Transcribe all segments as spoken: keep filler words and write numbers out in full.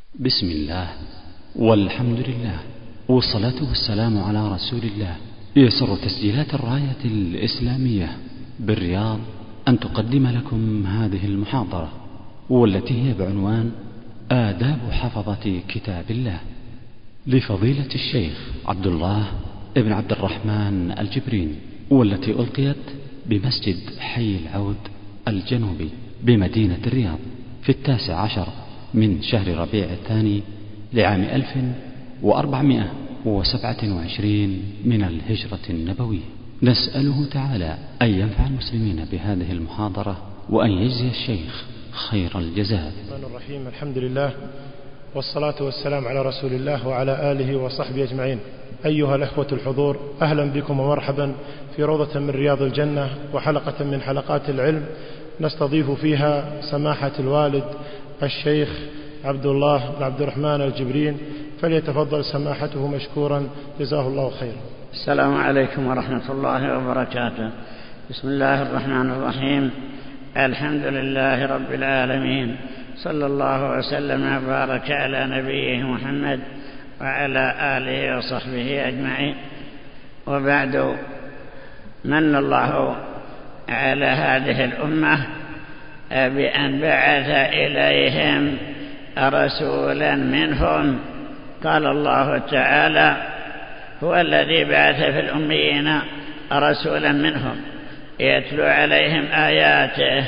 بسم الله والحمد لله والصلاة والسلام على رسول الله. يسر تسجيلات الراية الإسلامية بالرياض أن تقدم لكم هذه المحاضرة، والتي هي بعنوان آداب حفظة كتاب الله لفضيلة الشيخ عبد الله ابن عبد الرحمن الجبرين، والتي ألقيت بمسجد حي العود الجنوبي بمدينة الرياض في التاسع عشر من شهر ربيع الثاني لعام ألف وأربعمائة وسبعة وعشرين من الهجرة النبوية. نسأله تعالى أن ينفع المسلمين بهذه المحاضرة وأن يجزي الشيخ خير الجزاء. الرحمن الرحيم. الحمد لله والصلاة والسلام على رسول الله وعلى آله وصحبه أجمعين. أيها الأخوة الحضور، أهلا بكم ومرحبا في روضة من رياض الجنة وحلقة من حلقات العلم نستضيف فيها سماحة الوالد الشيخ عبد الله بن عبد الرحمن الجبرين، فليتفضل سماحته مشكورا جزاه الله خيرا. السلام عليكم ورحمة الله وبركاته. بسم الله الرحمن الرحيم. الحمد لله رب العالمين، صلى الله وسلم وبارك على نبيه محمد وعلى آله وصحبه أجمعين. وبعد، من الله على هذه الأمة بأن بعث إليهم رسولا منهم. قال الله تعالى: هو الذي بعث في الأميين رسولا منهم يتلو عليهم آياته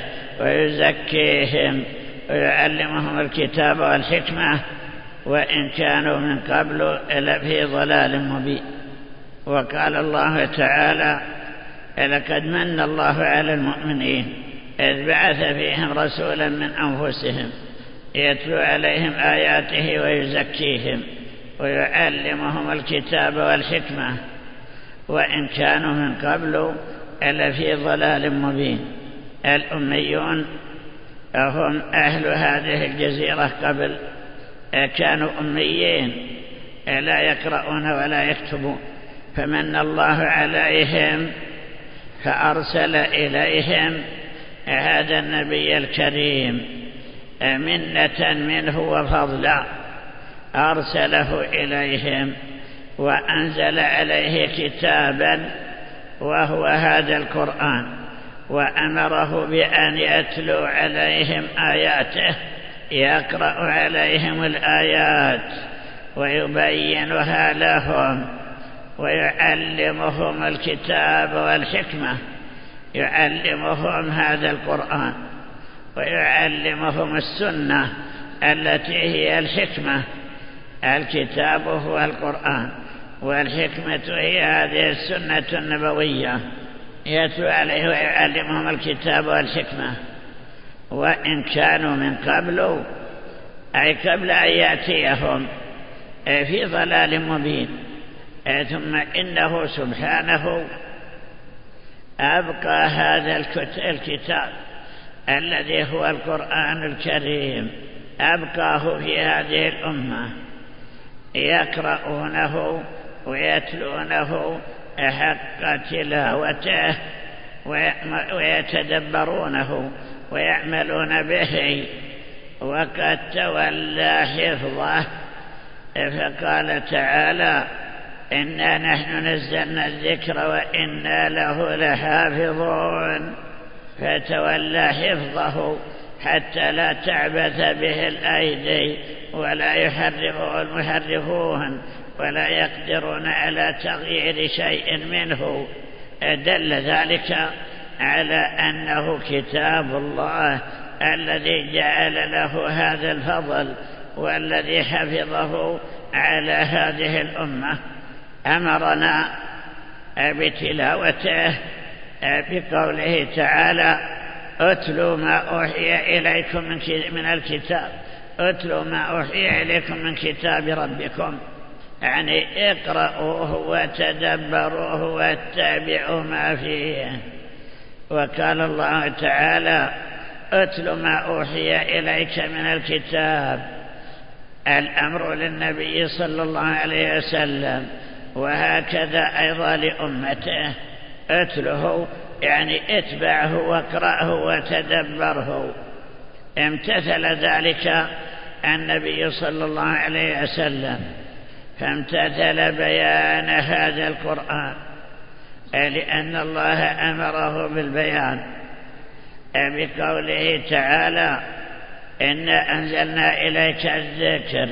ويزكيهم ويعلمهم الكتاب والحكمة وإن كانوا من قبل لفي ضلال مبين. وقال الله تعالى: لقد من الله على المؤمنين إذ بعث فيهم رسولا من أنفسهم يتلو عليهم آياته ويزكيهم ويعلمهم الكتاب والحكمة وإن كانوا من قبل لفي ضلال مبين. الأميون هم أهل هذه الجزيرة قبل، كانوا أميين لا يقرؤون ولا يكتبون، فمن الله عليهم فأرسل إليهم هذا النبي الكريم منة منه وفضلا، أرسله إليهم وأنزل عليه كتابا وهو هذا القرآن، وأمره بأن يتلو عليهم آياته، يقرأ عليهم الآيات ويبينها لهم ويعلمهم الكتاب والحكمة، يعلمهم هذا القرآن ويعلمهم السنة التي هي الحكمة. الكتاب هو القرآن والحكمة هي هذه السنة النبوية، يتلو عليه ويعلمهم الكتاب والحكمة وإن كانوا من قبل، أي قبل أن يأتيهم، في ضلال مبين. ثم إنه سبحانه أبقى هذا الكتاب الذي هو القرآن الكريم، أبقاه في هذه الأمة، يقرؤونه ويتلونه حق تلاوته ويتدبرونه ويعملون به. وقد تولى حفظه، فقال تعالى: إنا نحن نزلنا الذكر وإنا له لحافظون. فتولى حفظه حتى لا تعبث به الأيدي ولا يحرفه المحرفون ولا يقدرون على تغيير شيء منه. دل ذلك على أنه كتاب الله الذي جعل له هذا الفضل والذي حفظه على هذه الأمة. أمرنا بتلاوته بقوله تعالى: اتلوا ما أوحي إليكم من الكتاب، اتلوا ما أوحي إليكم من كتاب ربكم، يعني اقرأوه وتدبروه واتبعوا ما فيه. وقال الله تعالى: اتلوا ما أوحي إليك من الكتاب. الأمر للنبي صلى الله عليه وسلم، وهكذا أيضا لأمته. اتله يعني اتبعه واقرأه وتدبره. امتثل ذلك النبي صلى الله عليه وسلم فامتثل بيان هذا القرآن، لأن الله أمره بالبيان بقوله تعالى: إنا أنزلنا إليك الذكر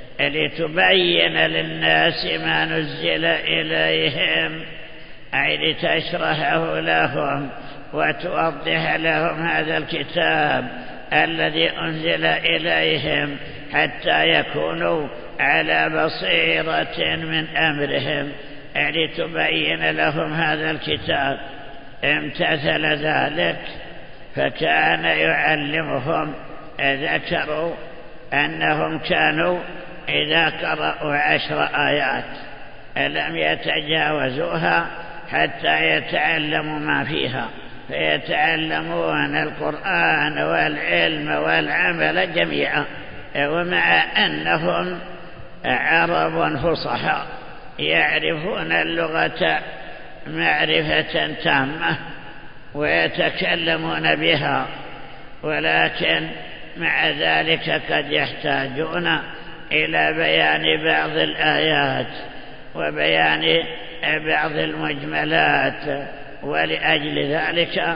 لتبين للناس ما نزل إليهم، أي لتشرحه لهم وتوضح لهم هذا الكتاب الذي أنزل إليهم حتى يكونوا على بصيرة من أمرهم، لتبين لهم هذا الكتاب. امتثل ذلك فكان يعلمهم. ذكروا أنهم كانوا إذا قرأوا عشر آيات لم يتجاوزوها حتى يتعلموا ما فيها، فيتعلمون القرآن والعلم والعمل جميعا، ومع أنهم عرب فصحى يعرفون اللغة معرفة تامة ويتكلمون بها، ولكن مع ذلك قد يحتاجون إلى بيان بعض الآيات وبيان بعض المجملات، ولأجل ذلك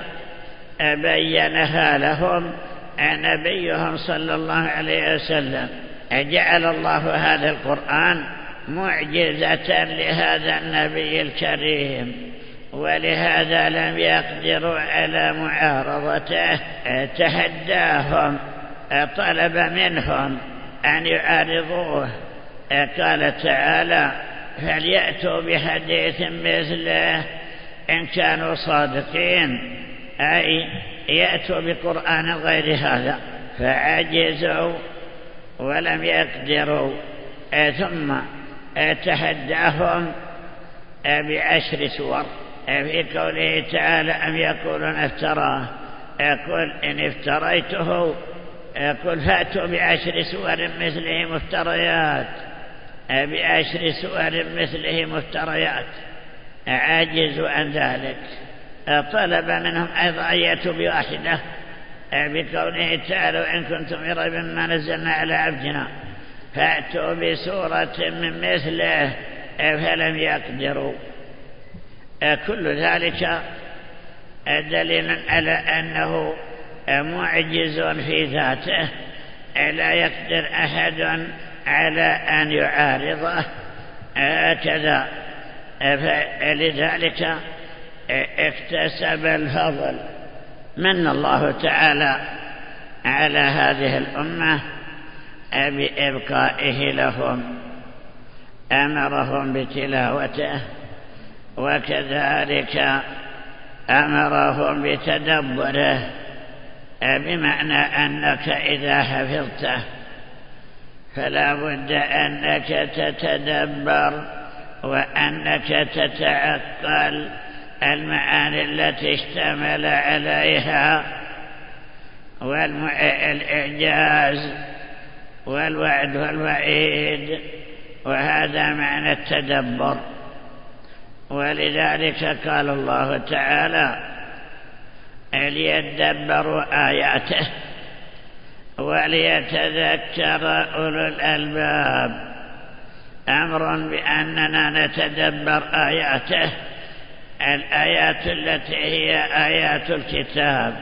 بينها لهم نبيهم صلى الله عليه وسلم. جعل الله هذا القرآن معجزة لهذا النبي الكريم، ولهذا لم يقدروا على معارضته. تهداهم، طلب منهم أن يعارضوه. قال تعالى: فليأتوا بحديث مثله إن كانوا صادقين، أي يأتوا بقرآن غير هذا، فعجزوا ولم يقدروا. ثم تهداهم بعشر سور في قوله تعالى: أم يقولون افتراه، قل إن افتريته قل فأتوا بعشر سور مثله مفتريات، بعشر سور مثله مفتريات. عاجزوا عن ذلك. طلب منهم أيضا أن يأتوا بواحدة بقوله تعالى: إن كنتم في ريب مما نزلنا على عبدنا فأتوا بسورة من مثله، فلم يقدروا. كل ذلك دليل على أنه معجز في ذاته، لا يقدر أحد على أن يعارضه هكذا. فلذلك اكتسب الفضل. من الله تعالى على هذه الأمة بإبقائه لهم، أمرهم بتلاوته، وكذلك أمرهم بتدبره، بمعنى أنك إذا حفظته فلا بد أنك تتدبر وأنك تتعقل المعاني التي اشتمل عليها، والإعجاز والوعد والوعيد، وهذا معنى التدبر. ولذلك قال الله تعالى: ليدبروا آياته وليتذكر أولو الألباب. أمر بأننا نتدبر آياته، الآيات التي هي آيات الكتاب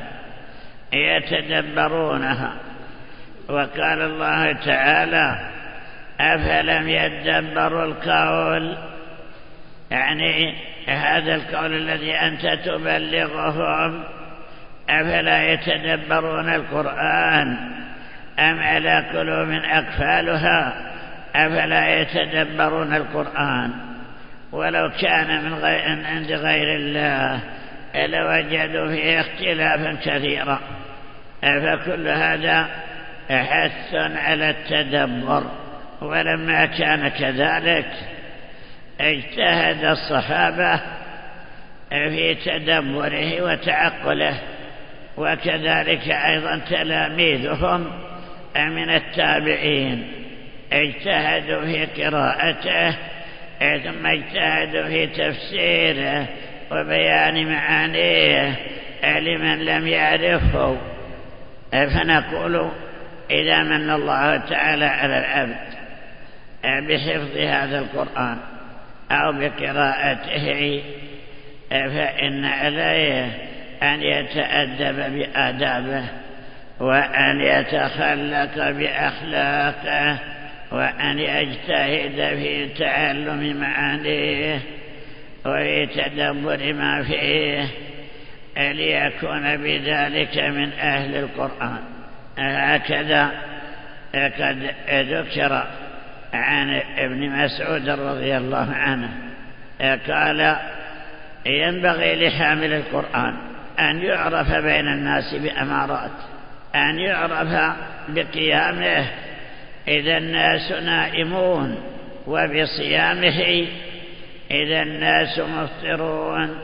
يتدبرونها. وقال الله تعالى: أفلم يدبروا القول، يعني هذا القول الذي أنت تبلغهم، أفلا يتدبرون القرآن أم على قلوب أقفالها أفلا يتدبرون القرآن. ولو كان من غير عند غير الله لوجدوا فيه اختلافا كثيرا. فكل هذا حث على التدبر. ولما كان كذلك اجتهد الصحابة في تدبره وتعقله، وكذلك أيضا تلاميذهم من التابعين اجتهدوا في قراءته، ثم اجتهدوا في تفسيره وبيان معانيه لمن لم يعرفه. فنقول إذا من الله تعالى على العبد بحفظ هذا القرآن أو بقراءته فإن عليه أن يتأدب بآدابه وأن يتخلق بأخلاقه وأن يجتهد في تعلم معانيه وفي تدبر ما فيه ليكون بذلك من أهل القرآن. هكذا قد ذكر عن ابن مسعود رضي الله عنه قال: ينبغي لحامل القرآن أن يعرف بين الناس بأمارات، أن يعرف بقيامه إذا الناس نائمون، وبصيامه إذا الناس مفطرون،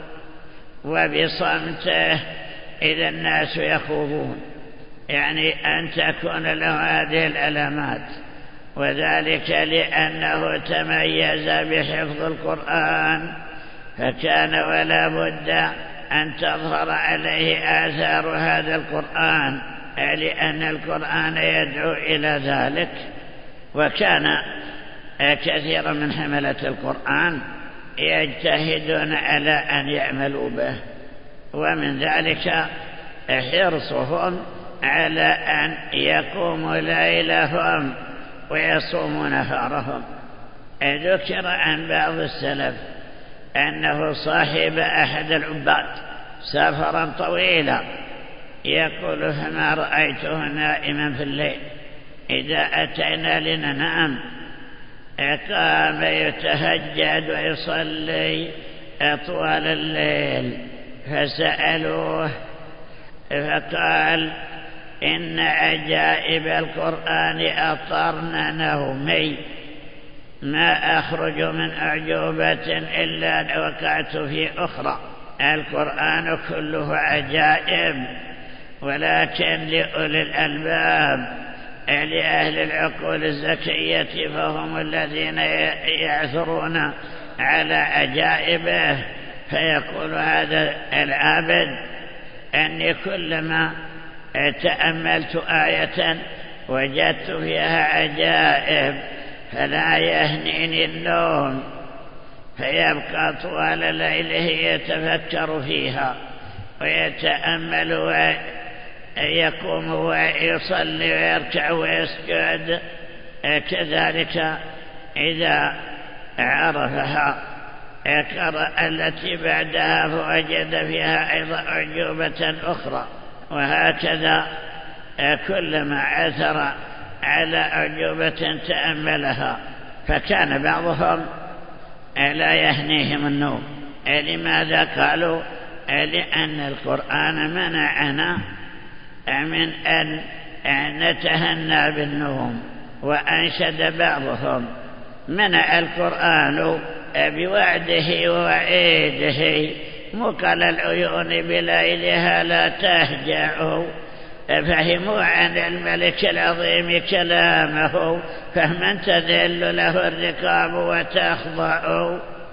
وبصمته إذا الناس يخوضون، يعني أن تكون له هذه العلامات. وذلك لأنه تميز بحفظ القرآن فكان ولا بد أن تظهر عليه آثار هذا القرآن، لأن القرآن يدعو إلى ذلك. وكان كثير من حملة القرآن يجتهدون على أن يعملوا به، ومن ذلك حرصهم على أن يقوموا ليلهم ويصوموا نهارهم. ذكر عن بعض السلف أنه صاحب أحد العباد سفرا طويلا، يقول: فما رأيته نائما في الليل، إذا أتينا لننام قام يتهجد ويصلي طوال الليل. فسألوه فقال: إن عجائب القرآن أطرن نومي، ما أخرج من أعجوبة إلا وقعت في أخرى. القرآن كله عجائب، ولكن لأولي الألباب لأهل العقول الزكية فهم الذين يعثرون على عجائبه. فيقول هذا العابد: أني كلما تأملت آية وجدت فيها عجائب فلا يهنيني النوم، فيبقى طوال ليله يتفكر فيها ويتأمل ويقوم ويصلي ويركع ويسجد. كذلك إذا عرفها قرأ التي بعدها فوجد فيها أيضا أعجوبة أخرى، وهكذا كلما عثر على أعجوبة تأملها. فكان بعضهم لا يهنيهم النوم. لماذا؟ قالوا: لأن القرآن منعنا من أن نتهنى بالنوم. وأنشد بعضهم: منع القرآن بوعده ووعيده مقل العيون بليلها لا تهجع. فهموا عن الملك العظيم كلامه فهما تذل له الرقاب وتخضع،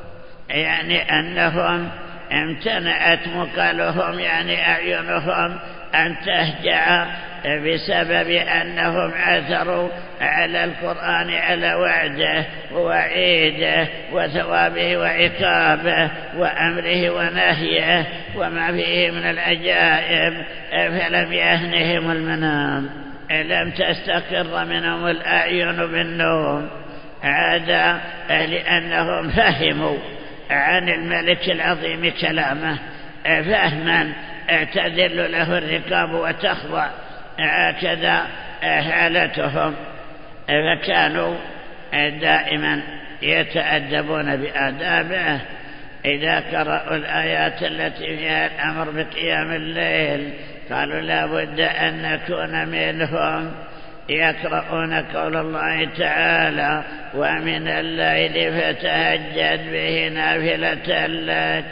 يعني أنهم امتنعت مقالهم يعني أعينهم أن تهجع بسبب أنهم عثروا على القرآن على وعده ووعيده وثوابه وعقابه وأمره ونهيه وما فيه من العجائب، فلم يهنهم المنام، لم تستقر منهم الأعين بالنوم. هذا لأنهم فهموا عن الملك العظيم كلامه فهما تذل له الرقاب وتخضع. هكذا حالتهم، فكانوا دائما يتأدبون بآدابه. إذا قرأوا الآيات التي فيها الأمر بقيام الليل قالوا لا بد أن نكون منهم يقرؤون قول الله تعالى: ومن الليل فتهجد به نافلة لك.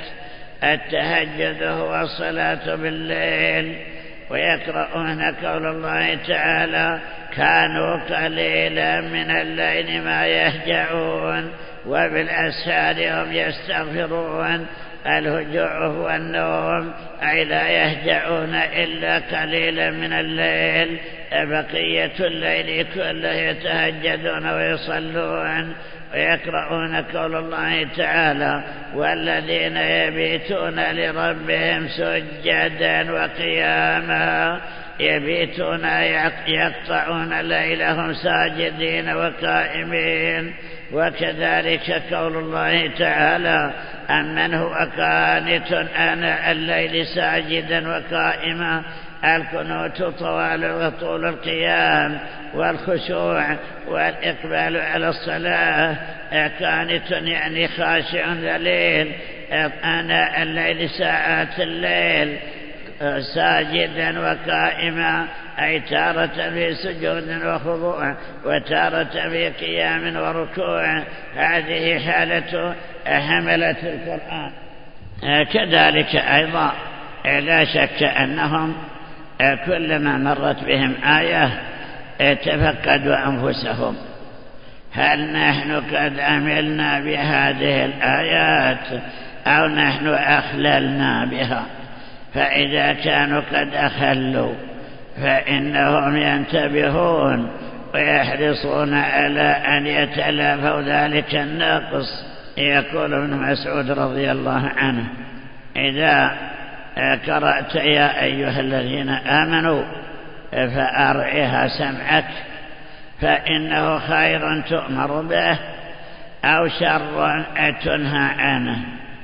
التهجد هو الصلاة بالليل. ويقرؤون قول الله تعالى: كانوا قليلا من الليل ما يهجعون وبالأسحار هم يستغفرون. الهجوع هو النوم، أي لا يهجعون إلا قليلا من الليل بقية الليل كله يتهجدون ويصلون ويقرؤون قول الله تعالى: والذين يبيتون لربهم سجدا وقياما، يبيتون يقطعون ليلهم ساجدين وقائمين. وكذلك قول الله تعالى: أمن هو قانت آناء الليل ساجدا وقائما. القنوت طوال وطول القيام والخشوع والإقبال على الصلاة. قانت يعني خاشع ذليل آناء الليل ساعات الليل، ساجدا وقائما أي تارة في سجود وخضوع وتارة في قيام وركوع. هذه حالة حملة القرآن. كذلك أيضا لا شك أنهم كلما مرت بهم آية تفقدوا أنفسهم: هل نحن قد عملنا بهذه الآيات أو نحن أخللنا بها؟ فإذا كانوا قد أخلوا فإنهم ينتبهون ويحرصون على أن يتلافوا ذلك الناقص. يقول ابن مسعود رضي الله عنه: إذا قرأت يا أيها الذين آمنوا فأرعها سمعك، فإنه خير تؤمر به أو شر تنهى عنه.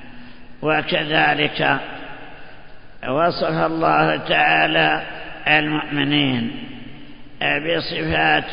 وكذلك وصف الله تعالى المؤمنين بصفات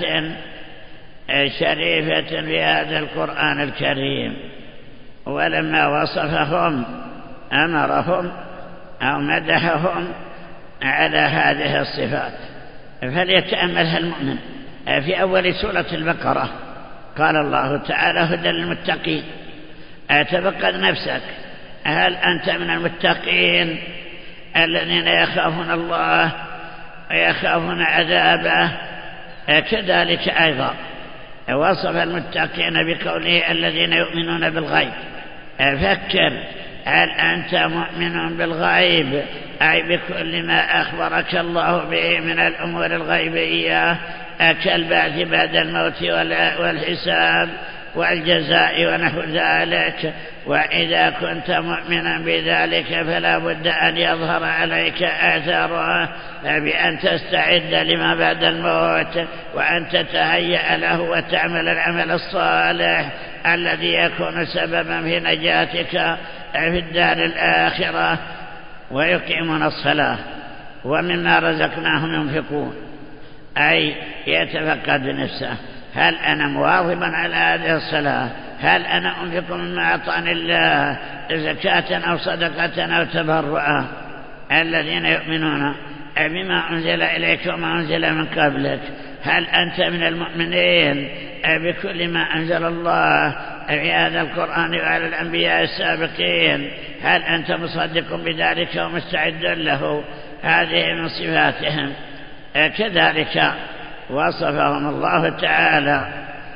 شريفة في هذا القرآن الكريم، ولما وصفهم أمرهم أو مدحهم على هذه الصفات. فليتأملها المؤمن. في أول سورة البقرة قال الله تعالى: هدى للمتقين. أتفقد نفسك، هل أنت من المتقين الذين يخافون الله ويخافون عذابه؟ كذلك أيضا وصف المتقين بقوله: الذين يؤمنون بالغيب. فكر، هل أنت مؤمن بالغيب أي بكل ما أخبرك الله به من الأمور الغيبية كالبعث بعد الموت والحساب والجزاء ونحو ذلك؟ وإذا كنت مؤمنا بذلك فلا بد أن يظهر عليك أثره بأن تستعد لما بعد الموت، وأن تتهيأ له وتعمل العمل الصالح الذي يكون سببا في نجاتك في الدار الآخرة. ويقيمون الصلاة ومما رزقناهم ينفقون، أي يتفقد نفسه: هل أنا مواظبا على هذه الصلاة؟ هل أنا أنفق مما أعطاني الله زكاة أو صدقة أو تبرعا؟ الذين يؤمنون بما أنزل إليك وما أنزل من قبلك. هل أنت من المؤمنين بكل ما أنزل الله في هذا القرآن وعلى الأنبياء السابقين؟ هل أنت مصدق بذلك ومستعد له؟ هذه من صفاتهم. كذلك وصفهم الله تعالى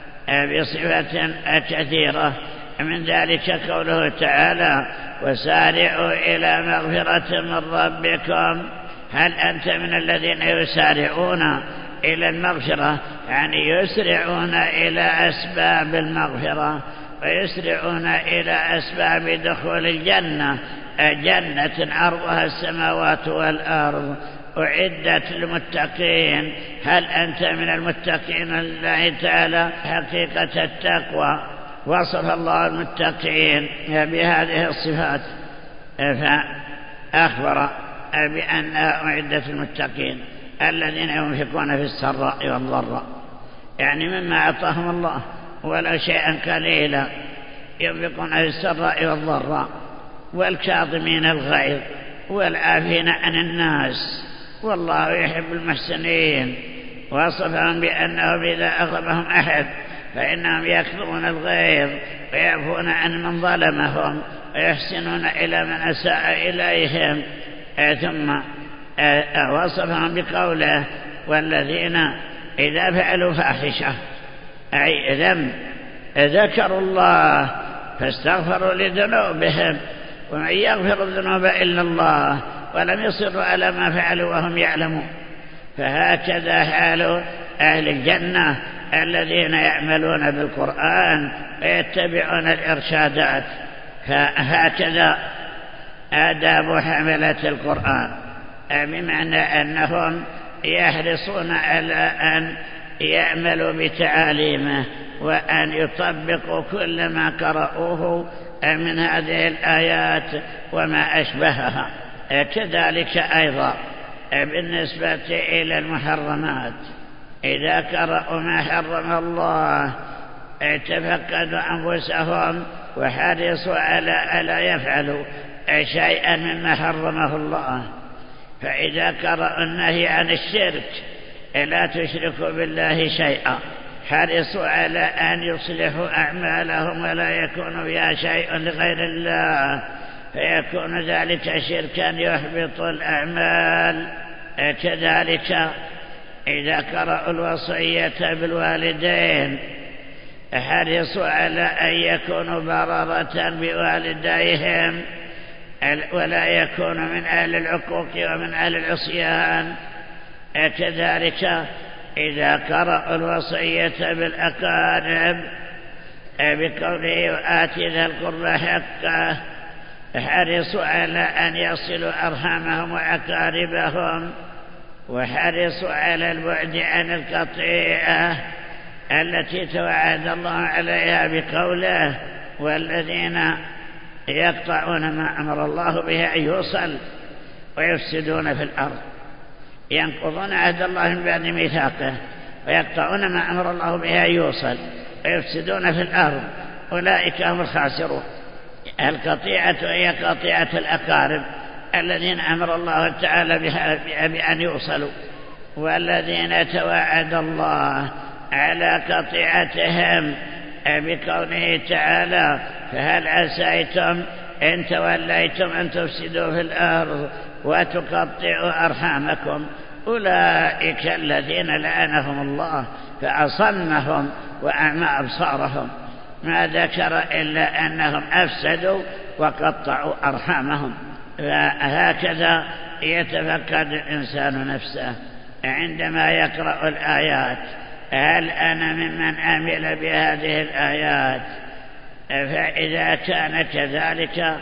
بصفة كثيرة، من ذلك قوله تعالى: وسارعوا إلى مغفرة من ربكم. هل أنت من الذين يسارعون إلى المغفرة؟ يعني يسرعون إلى أسباب المغفرة ويسرعون إلى أسباب دخول الجنة، جنة عرضها السماوات والأرض أعدت للمتقين. هل أنت من المتقين لله تعالى حقيقة التقوى؟ وصف الله المتقين بهذه الصفات فأخبر بأنها أعدت للمتقين الذين ينفقون في السراء والضراء، يعني مما أعطاهم الله ولو شيئا قليلا ينفقون في السراء والضراء، والكاظمين الغيظ والعافين عن الناس والله يحب المحسنين. وصفهم بأنه إذا أغضبهم أحد فإنهم يكظمون الغيظ ويعفون عن من ظلمهم ويحسنون إلى من أساء إليهم. ثم وصفهم بقوله: والذين إذا فعلوا فاحشة أي ذنب ذكروا الله فاستغفروا لذنوبهم، ومن يغفر الذنوب إلا الله، ولم يصروا على ما فعلوا وهم يعلمون. فهكذا حال أهل الجنة الذين يعملون بالقرآن ويتبعون الإرشادات. فهكذا آداب حملة القرآن، بمعنى أنهم يحرصون على أن يعملوا بتعاليمه وأن يطبقوا كل ما قرأوه من هذه الآيات وما أشبهها. كذلك أيضا بالنسبة إلى المحرمات، إذا قرأوا ما حرم الله تفقدوا أنفسهم وحرصوا على ألا يفعلوا شيئا مما حرمه الله. فإذا قرأوا النهي عن الشرك، لا تشركوا بالله شيئا، حرصوا على أن يصلحوا أعمالهم ولا يكون فيها شيء لغير الله، فيكون ذلك شركا يحبط الأعمال. كذلك إذا قرأوا الوصية بالوالدين، حرصوا على أن يكونوا بررة بوالديهم ولا يكونوا من أهل العقوق ومن أهل العصيان. كذلك إذا قرأوا الوصية بالأقارب بقوله وآت ذا القربى حقه، حرصوا على أن يصلوا أرحامهم وأقاربهم، وحرصوا على البعد عن القطيعة التي توعد الله عليها بقوله والذين يقطعون ما أمر الله به أن يوصل ويفسدون في الأرض، ينقضون عهد الله من بعد ميثاقه ويقطعون ما أمر الله به أن يوصل ويفسدون في الأرض، أولئك هم الخاسرون. القطيعة هي قطيعة الأقارب الذين أمر الله تعالى بأن يوصلوا، والذين توعد الله على قطيعتهم بقوله تعالى فهل عسيتم إن توليتم أن تفسدوا في الأرض وتقطعوا أرحامكم، أولئك الذين لعنهم الله فأصمهم وأعمى أبصارهم، ما ذكر إلا أنهم أفسدوا وقطعوا أرحامهم. فهكذا يتفقد الإنسان نفسه عندما يقرأ الآيات، هل أنا ممن عمل بهذه الآيات؟ فإذا كان كذلك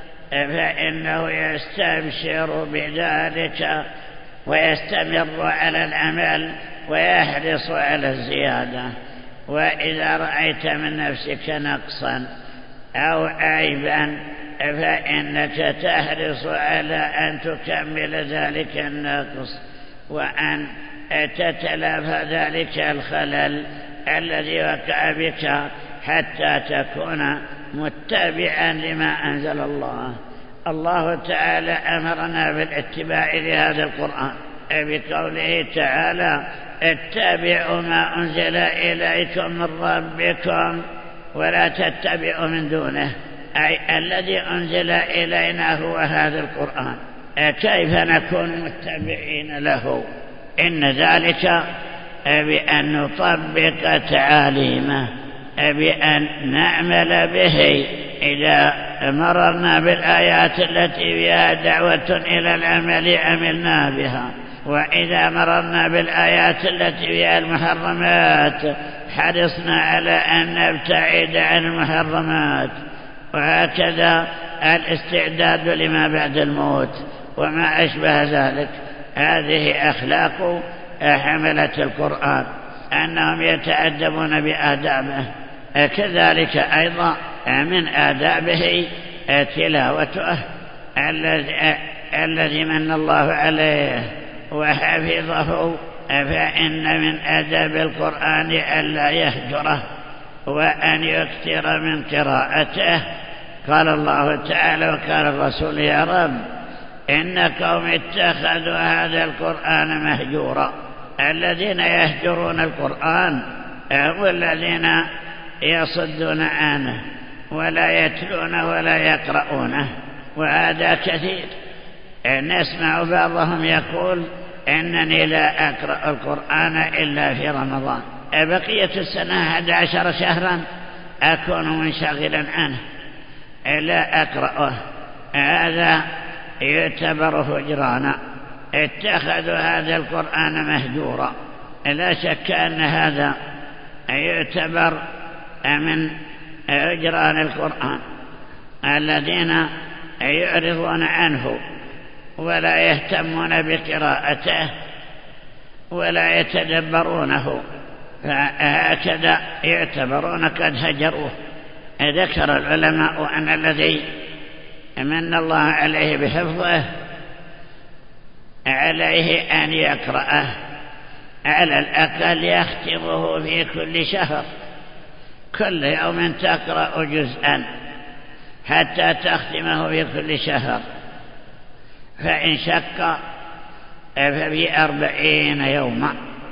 فإنه يستبشر بذلك ويستمر على العمل ويحرص على الزيادة. وإذا رأيت من نفسك نقصا أو عيبا فإنك تحرص على أن تكمل ذلك النقص وأن تتلافى ذلك الخلل الذي وقع بك حتى تكون متبعا لما أنزل الله. الله تعالى أمرنا بالاتباع لهذا القرآن بقوله تعالى اتبعوا ما أنزل إليكم من ربكم ولا تتبعوا من دونه، أي الذي أنزل إلينا هو هذا القرآن. كيف نكون متبعين له؟ إن ذلك بأن نطبق تعاليمه، بأن نعمل به. إذا مررنا بالآيات التي فيها دعوة إلى العمل عملنا بها، وإذا مررنا بالآيات التي فيها المحرمات حرصنا على أن نبتعد عن المحرمات. وهكذا الاستعداد لما بعد الموت وما أشبه ذلك. هذه أخلاق حملة القرآن، أنهم يتأدبون بآدابه. كذلك أيضا من آدابه تلاوته الذي من الله عليه وحفظه، فإن من آداب القرآن ألا يهجره وأن يكثر من قراءته. قال الله تعالى وقال الرسول يا رب إن قوم اتخذوا هذا القرآن مهجورا. الذين يهجرون القرآن هم الذين يصدون عنه ولا يتلون ولا يقرؤونه، وهذا كثير. نسمع بعضهم يقول إنني لا أقرأ القرآن إلا في رمضان، بقية السنة أحد عشر شهرا أكون منشغلا عنه لا أقرأه. هذا يعتبر هجرانا. اتخذوا هذا القرآن مهجورا. لا شك أن هذا يعتبر من هجران القرآن، الذين يعرضون عنه ولا يهتمون بقراءته ولا يتدبرونه، فهكذا يعتبرون قد هجروه. ذكر العلماء أن الذي من الله عليه بحفظه عليه أن يقرأه على الأقل يختمه في كل شهر، كل يوم تقرأ جزءا حتى تختمه في كل شهر، فإن شق ففي أربعين يوما،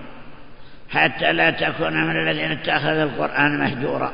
حتى لا تكون من الذين اتخذوا القرآن مهجورا.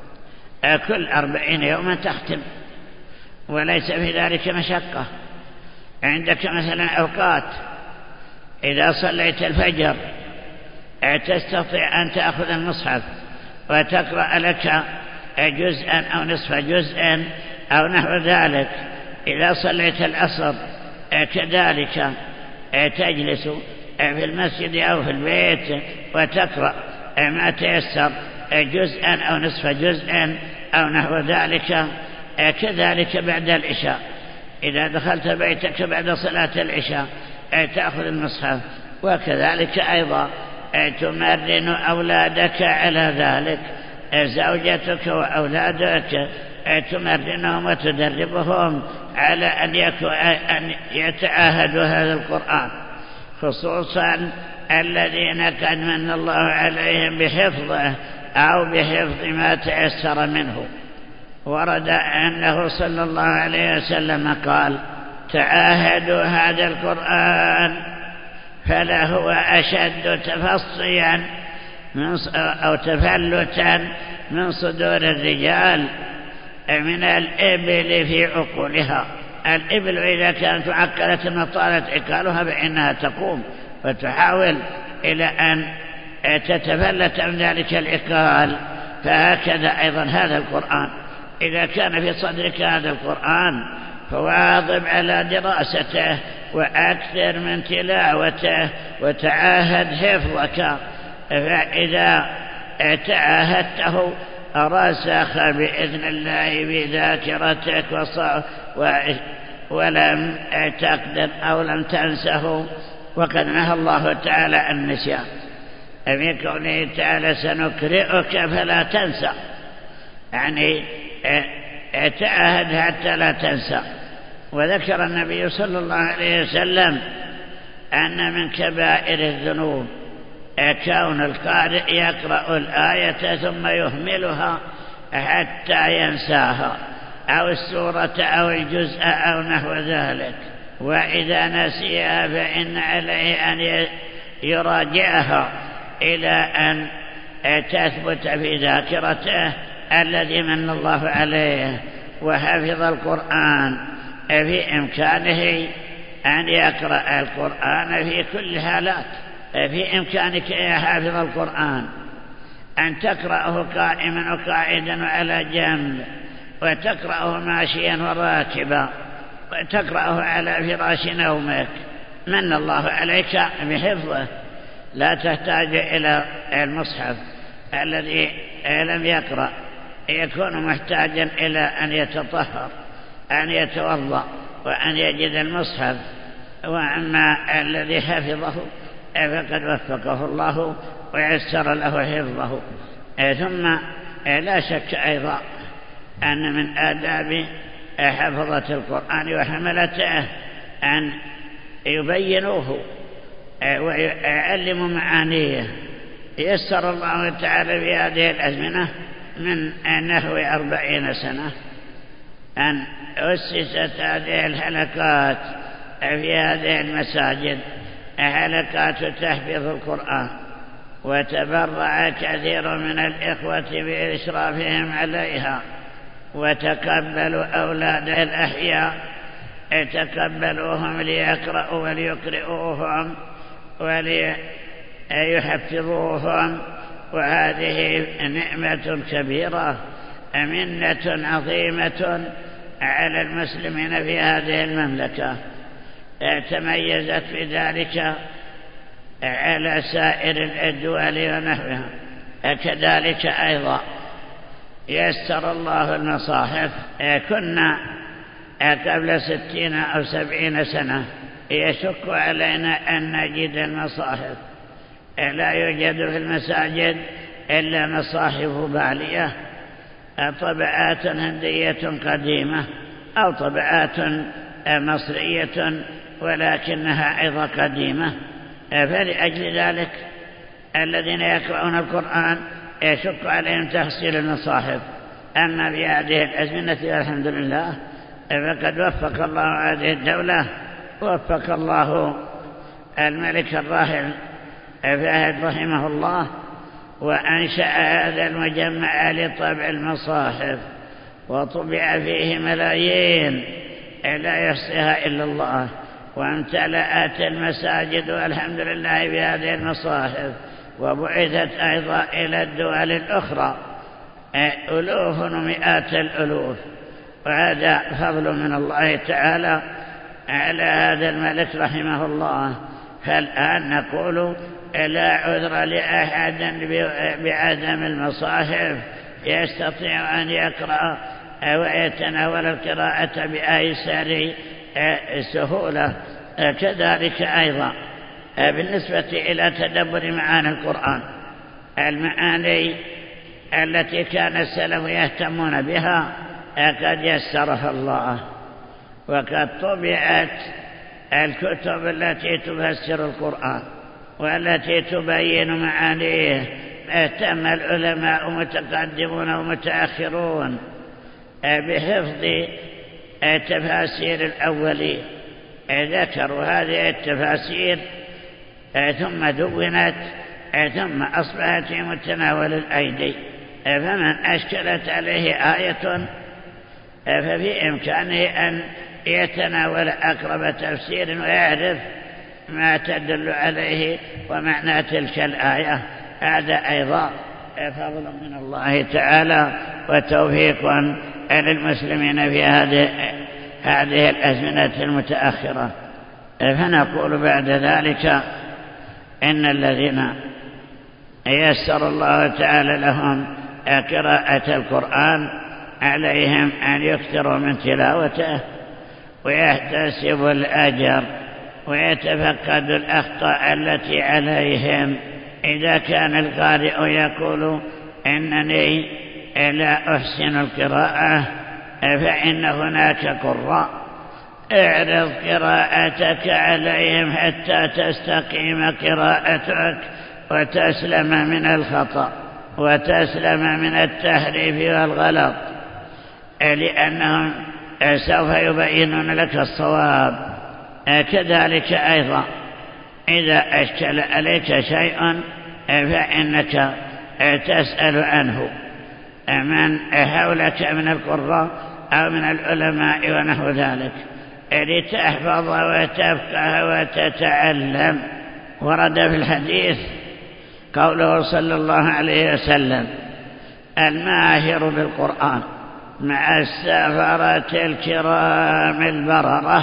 كل أربعين يوما تختم، وليس في ذلك مشقة. عندك مثلا أوقات إذا صليت الفجر تستطيع أن تأخذ المصحف وتقرأ لك جزءا أو نصف جزء أو نحو ذلك. إذا صليت العصر كذلك تجلس في المسجد أو في البيت وتقرأ ما تيسر جزءا أو نصف جزء أو نحو ذلك. كذلك بعد العشاء إذا دخلت بيتك بعد صلاة العشاء تأخذ المصحف، وكذلك أيضا تمرن أولادك على ذلك، زوجتك وأولادك تمرنهم وتدربهم على أن, أن يتعاهدوا هذا القرآن، خصوصا الذين قد من الله عليهم بحفظه أو بحفظ ما تيسر منه. ورد أنه صلى الله عليه وسلم قال: تعاهدوا هذا القرآن فلهو أشد تفصيا أو تفلتا من صدور الرجال من الإبل في عقولها. الإبل إذا كانت معقلة وطالت عقالها فإنها تقوم وتحاول إلى أن تتفلت من ذلك العقال، فهكذا أيضا هذا القرآن إذا كان في صدرك هذا القرآن فواظب على دراسته وأكثر من تلاوته وتعاهد حفظك، فإذا تعاهدته رسخ بإذن الله بذاكرتك ولم تقدر أو لم تنسه. وقد نهى الله تعالى عن النسيان في قوله تعالى: سنقرئك فلا تنسى، يعني تعاهد حتى لا تنسى. وذكر النبي صلى الله عليه وسلم أن من كبائر الذنوب كون القارئ يقرأ الآية ثم يهملها حتى ينساها، أو السورة أو الجزء أو نحو ذلك. وإذا نسيها فإن عليه أن يراجعها إلى أن تثبت في ذاكرته الذي من الله عليه وحفظ القرآن. في إمكانه أن يقرأ القرآن في كل حالات. في إمكانك يا حافظ القرآن أن تقرأه قائما وقاعدا وعلى جنب، وتقرأه ماشيا وراكبا، وتقرأه على فراش نومك. من الله عليك بحفظه، لا تحتاج إلى المصحف. الذي لم يقرأ يكون محتاجا إلى أن يتطهر، أن يتوضأ، وأن يجد المصحف. وأما الذي حفظه فقد وفقه الله ويسر له حفظه. ثم لا شك أيضا أن من آداب حفظة القرآن وحملته أن يبينوه ويعلموا معانيه. يسر الله تعالى في هذه الأزمنة من نحو أربعين سنة أن أسست هذه الحلقات في هذه المساجد، حلقات تحفظ القرآن، وتبرع كثير من الإخوة بإشرافهم عليها، وتقبلوا أولاد الأحياء، تقبلوهم ليقرأوا وليقرئوهم وليحفظوهم. وهذه نعمة كبيرة، منة عظيمة على المسلمين في هذه المملكة. تميزت بذلك على سائر الدول ونحوها. كذلك أيضا يسر الله المصاحف. كنا قبل ستين أو سبعين سنة يشك علينا أن نجد المصاحف، لا يوجد في المساجد إلا مصاحف بالية، طبعات هندية قديمة أو طبعات مصرية ولكنها أيضا قديمة. فلأجل ذلك الذين يقرؤون القرآن يشك عليهم تحصيل المصاحف. أما في هذه الأزمنة والحمد لله فقد وفق الله هذه الدولة، وفق الله الملك الراحل فهد رحمه الله، وأنشأ هذا المجمع لطبع المصاحف، وطبع فيه ملايين لا يحصيها إلا الله، وامتلأت المساجد والحمد لله بهذه المصاحف، وبعثت أيضا إلى الدول الأخرى ألوف ومئات الألوف. وهذا فضل من الله تعالى على هذا الملك رحمه الله. فالآن نقول لا عذر لأحد بعدم المصاحف، يستطيع أن يقرأ ويتناول القراءة بأيسر سهولة. كذلك أيضا بالنسبة إلى تدبر معاني القرآن، المعاني التي كان السلف يهتمون بها قد يسرها الله، وقد طبعت الكتب التي تفسر القرآن والتي تبين معانيه. اهتم العلماء متقدمون ومتأخرون بحفظ تفاسير الأولين، ذكروا هذه التفاسير ثم دونت ثم أصبحت في متناول الأيدي. فمن أشكلت عليه آية ففي إمكانه أن يتناول أقرب تفسير ويعرف ما تدل عليه ومعنى تلك الآية. هذا أيضا فضل من الله تعالى وتوفيق للمسلمين في هذه هذه الأزمنة المتأخرة. فنقول بعد ذلك إن الذين يسر الله تعالى لهم قراءة القرآن عليهم أن يكثروا من تلاوته ويحتسبوا الأجر ويتفقدوا الأخطاء التي عليهم. إذا كان القارئ يقول إنني لا أحسن القراءة فإن هناك قراء، اعرض قراءتك عليهم حتى تستقيم قراءتك وتسلم من الخطأ وتسلم من التحريف والغلط، لأنهم سوف يبينون لك الصواب. كذلك أيضا إذا أشكل عليك شيء فإنك تسأل عنه من حولك من القراء أو من العلماء ونحو ذلك لتحفظ وتفقه وتتعلم. ورد في الحديث قوله صلى الله عليه وسلم: الماهر بالقرآن مع السفرة الكرام البررة،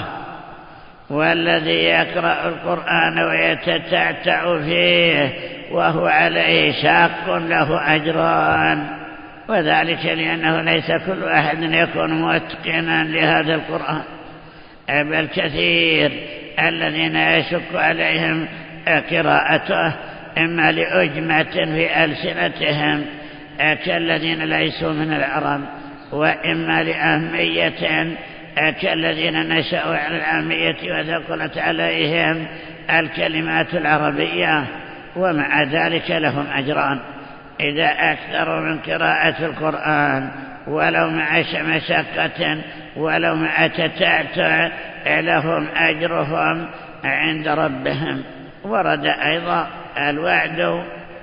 والذي يقرأ القرآن ويتتعتع فيه وهو عليه شاق له أجران. وذلك لأنه ليس كل أحد يكون متقنا لهذا القرآن، بل كثير الذين يشك عليهم قراءته إما لأجمة في ألسنتهم كالذين ليسوا من العرب، وإما لأهمية كالذين نشأوا على العامية وثقلت عليهم الكلمات العربية. ومع ذلك لهم أجران إذا أكثروا من قراءة القرآن ولو مع مشقة ولو مع تتعتع، لهم أجرهم عند ربهم. ورد أيضا الوعد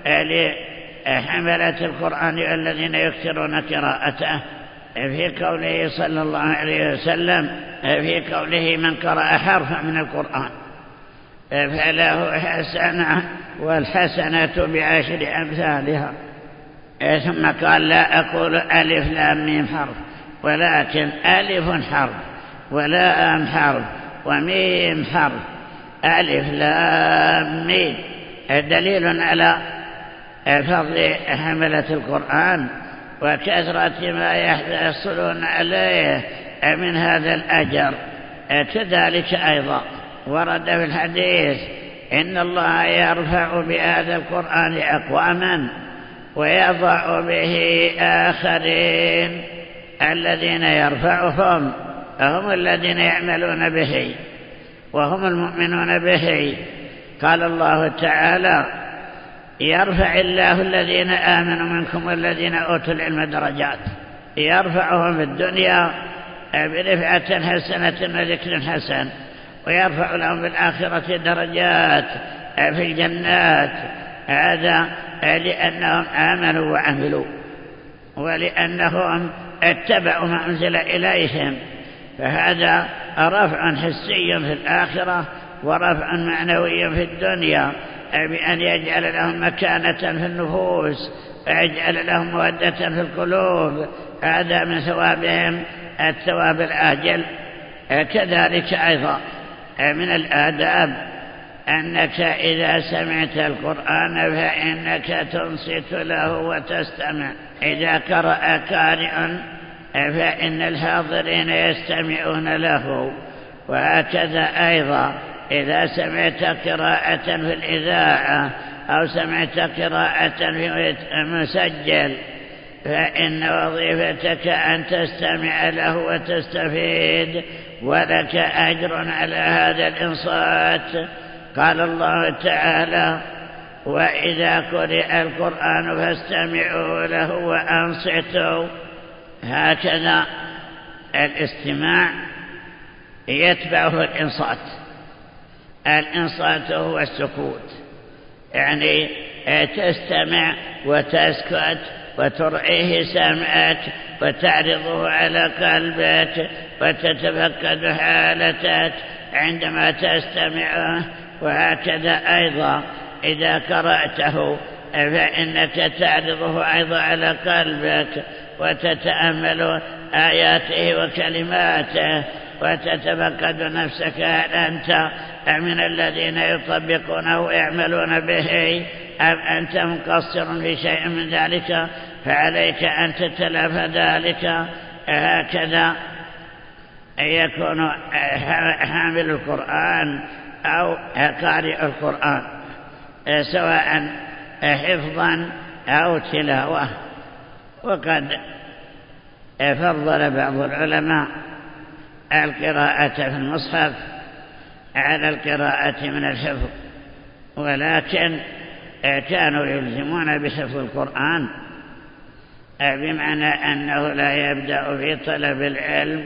لحملة القرآن الذين يكثرون قراءته في قوله صلى الله عليه وسلم في قوله: من قرأ حرفا من القرآن فله حسنة والحسنة بعشر أمثالها. ثم قال: لا أقول ألف لام ميم حرف، ولكن ألف حرف ولام حرف وميم حرف، ألف لام ميم دليل على فضل حملة القرآن وكثرة ما يحصلون عليه من هذا الأجر. كذلك أيضا ورد في الحديث إن الله يرفع بهذا القرآن أقواما ويضع به آخرين، الذين يرفعهم هم الذين يعملون به وهم المؤمنون به. قال الله تعالى: يرفع الله الذين آمنوا منكم والذين أوتوا العلم درجات، يرفعهم في الدنيا برفعة حسنة وذكر حسن، ويرفع لهم في الآخرة درجات في الجنات. هذا لأنهم آمنوا وعملوا، ولأنهم اتبعوا ما أنزل إليهم، فهذا رفع حسي في الآخرة ورفع معنوي في الدنيا، بأن يجعل لهم مكانة في النفوس ويجعل لهم مودة في القلوب. هذا من ثوابهم الثواب الآجل. كذلك أيضا من الآداب أنك إذا سمعت القرآن فإنك تنصت له وتستمع. إذا قرأ قارئ فإن الحاضرين يستمعون له، وهكذا أيضا إذا سمعت قراءة في الإذاعة أو سمعت قراءة في مسجل فإن وظيفتك أن تستمع له وتستفيد، ولك أجر على هذا الإنصات. قال الله تعالى: وإذا قرئ القرآن فاستمعوا له وأنصتوا. هكذا الاستماع يتبعه الإنصات. الإنصات هو السكوت، يعني تستمع وتسكت وترعيه سمعك وتعرضه على قلبك وتتفقد حالتك عندما تستمعه. وهكذا أيضا إذا قرأته فإنك تعرضه أيضا على قلبك وتتأمل آياته وكلماته وتتفقد نفسك: هل أنت من الذين يطبقونه ويعملون به أم أنت مقصر في شيء من ذلك؟ فعليك أن تتلافى ذلك. هكذا يكون حامل القرآن أو قارئ القرآن سواء حفظا أو تلاوة. وقد فضل بعض العلماء القراءة في المصحف على القراءة من الحفظ، ولكن كانوا يلزمون بحفظ القرآن، بمعنى أنه لا يبدأ في طلب العلم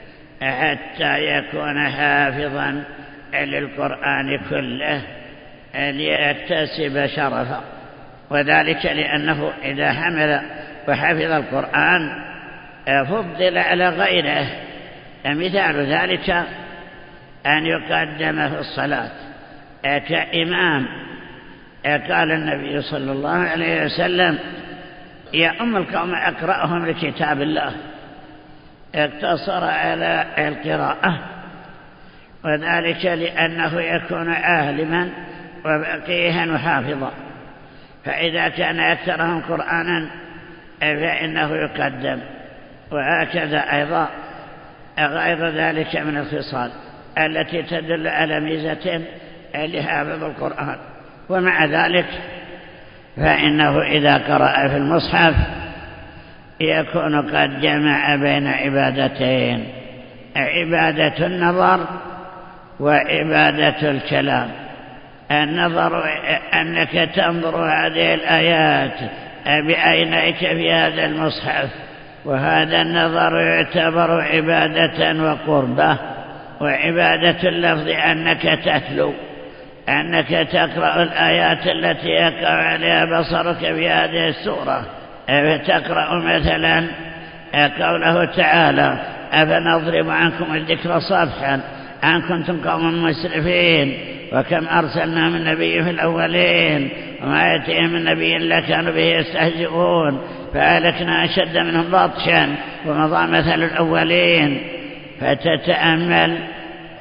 حتى يكون حافظا للقرآن كله ليكتسب شرفا. وذلك لأنه إذا حمل وحفظ القرآن فضل على غيره. مثال ذلك أن يقدم في الصلاة كإمام. قال النبي صلى الله عليه وسلم: يا أم القوم أقرأهم لكتاب الله. اقتصر على القراءة، وذلك لأنه يكون عالما وبقيها وحافظا، فإذا كان أكثرهم قرآنا فإنه يقدم. وهكذا أيضا غير ذلك من الخصال التي تدل على ميزة لحافظ القرآن. ومع ذلك فإنه إذا قرأ في المصحف يكون قد جمع بين عبادتين: عبادة النظر وعبادة الكلام. النظر أنك تنظر هذه الآيات بعينيك في هذا المصحف، وهذا النظر يعتبر عبادة وقربة. وعبادة اللفظ أنك تتلو، أنك تقرأ الآيات التي يقع عليها بصرك في هذه السورة. فتقرأ مثلا قوله تعالى: أفنضرب عنكم الذكر صفحا أن كنتم قوما مسرفين وكم أرسلنا من نبي في الأولين وما يأتيهم من نبي إلا كانوا به يستهزئون فأهلكنا أشد منهم بطشا ومضى مثل الأولين. فتتأمل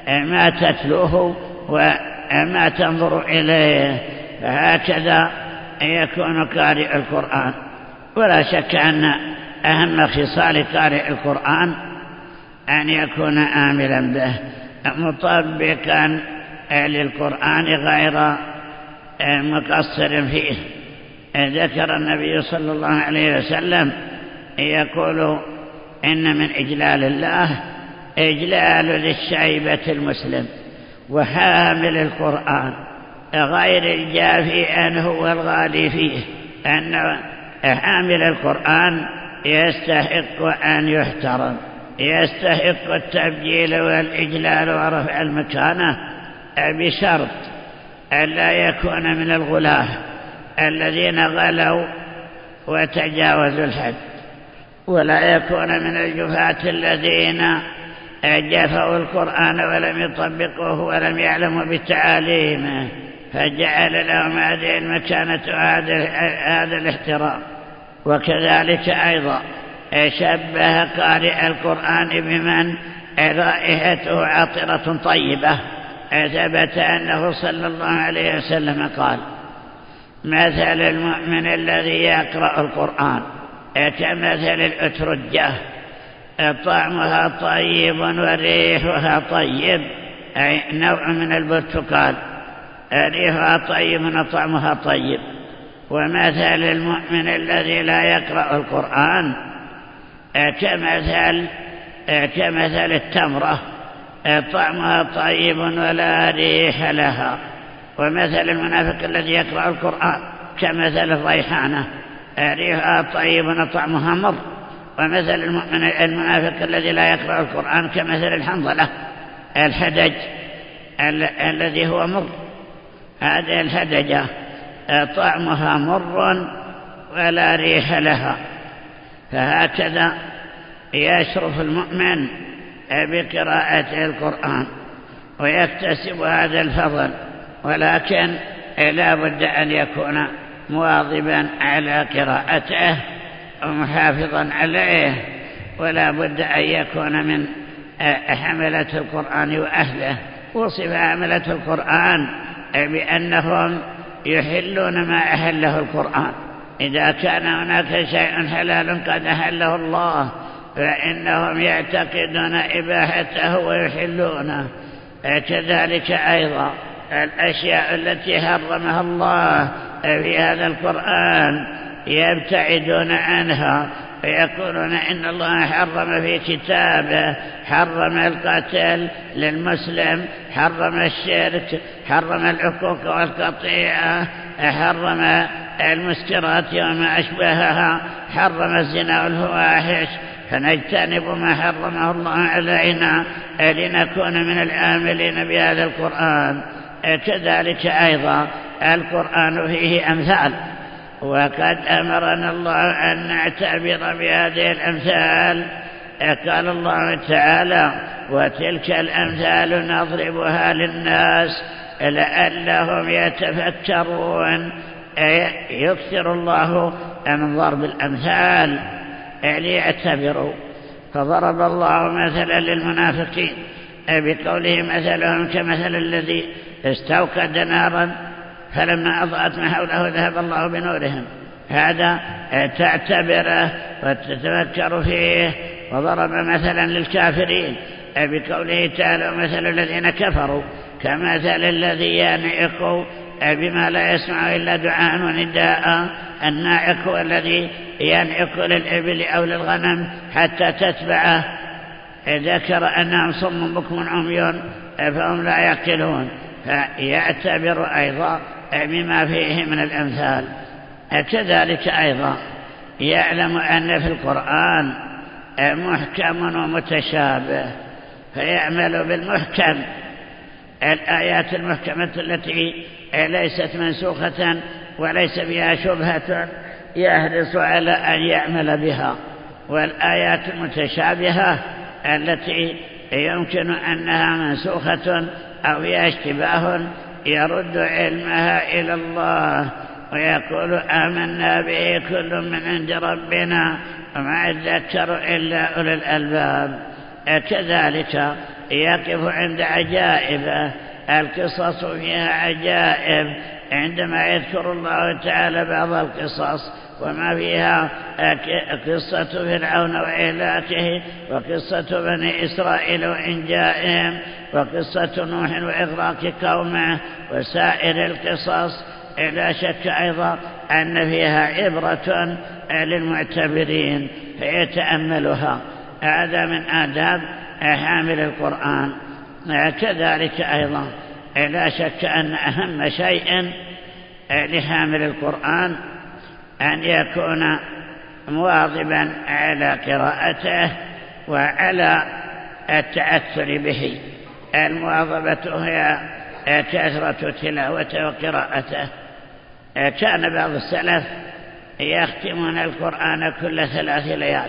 ما تتلوه وما تنظر إليه. فهكذا يكون قارئ القرآن. ولا شك أن أهم خصال قارئ القرآن أن يكون آملا به مطبقا للقرآن غير مقصر فيه. ذكر النبي صلى الله عليه وسلم يقول إن من إجلال الله إجلال ذي الشيبة المسلم وحامل القرآن غير الجافي عنه والغالي فيه. أن حامل القرآن يستحق أن يحترم، يستحق التبجيل والإجلال ورفع المكانة، بشرط ألا يكون من الغلاة الذين غلوا وتجاوزوا الحد، ولا يكون من الجفاة الذين جفوا القرآن ولم يطبقوه ولم يعلموا بتعاليمه فجعل لهم هذه المكانة هذا الاحترام. وكذلك أيضا شبه قارئ القرآن بمن رائحته عطرة طيبة. ثبت أنه صلى الله عليه وسلم قال: مثل المؤمن الذي يقرأ القرآن كمثل الأترجة طعمها طيب وريحها طيب، أي نوع من البرتقال ريحها طيب وطعمها طيب. ومثل المؤمن الذي لا يقرأ القرآن كمثل كمثل التمرة طعمها طيب ولا ريح لها. ومثل المنافق الذي يقرأ القرآن كمثل الريحانة ريحها طيب وطعمها مر. ومثل المؤمن المنافق الذي لا يقرأ القرآن كمثل الحنظلة الحدج الذي هو مر. هذه الحدجة طعمها مر ولا ريح لها. فهكذا يشرف المؤمن بقراءة القرآن ويكتسب هذا الفضل، ولكن لا بد أن يكون مواظبا على قراءته ومحافظا عليه، ولا بد أن يكون من حملة القرآن وأهله. وصف حملة القرآن بأنهم يحلون ما أهله القرآن. إذا كان هناك شيء حلال قد أهله الله فإنهم يعتقدون إباحته ويحلونه. كذلك أيضا الأشياء التي حرمها الله في هذا القرآن يبتعدون عنها ويقولون إن الله حرم في كتابه، حرم القتل للمسلم، حرم الشرك، حرم العقوق والقطيعة، حرم المسكرات وما أشبهها، حرم الزنا والفواحش. فنجتنب ما حرمه الله علينا لنكون من العاملين بهذا القرآن. كذلك أيضا القرآن فيه أمثال، وقد أمرنا الله أن نعتبر بهذه الأمثال. قال الله تعالى: وتلك الأمثال نضربها للناس لعلهم يتفكرون. يكثر الله من ضرب الأمثال ليعتبروا. فضرب الله مثلا للمنافقين بقوله: مثلهم كمثل الذي استوقد نارا فلما أضاءت ما حوله ذهب الله بنورهم. هذا تعتبره وتتفكر فيه. وضرب مثلا للكافرين بقوله تعالى: مثل الذين كفروا كمثل الذي ينعق بما لا يسمع إلا دعاء ونداء. الناعق هو الذي ينعق للإبل أو للغنم حتى تتبعه. ذكر أنهم صم بكم عمي فهم لا يعقلون. فيعتبر أيضا بما فيه من الأمثال. كذلك أيضا يعلم أن في القرآن محكم ومتشابه فيعمل بالمحكم. الآيات المحكمة التي ليست منسوخة وليس بها شبهة يحرص على أن يعمل بها. والآيات المتشابهة التي يمكن أنها منسوخة أو فيها اشتباه يرد علمها إلى الله ويقول: آمنا به كل من عند ربنا وما يذكر إلا أولي الألباب. كذلك يقف عند عجائب القصص فيها عجائب عندما يذكر الله تعالى بعض القصص وما فيها قصة فرعون وإهلاكه وقصة بني إسرائيل وإنجائهم وقصة نوح وإغراق قومه وسائر القصص لا شك أيضا أن فيها عبرة للمعتبرين فيتأملها. هذا من آداب حامل القرآن. كذلك أيضا لا شك أن أهم شيء لحامل القرآن أن يكون مواظبا على قراءته وعلى التأثر به. المواظبة هي كثرة تلاوته وقراءته. كان بعض السلف يختمون القرآن كل ثلاث ليال،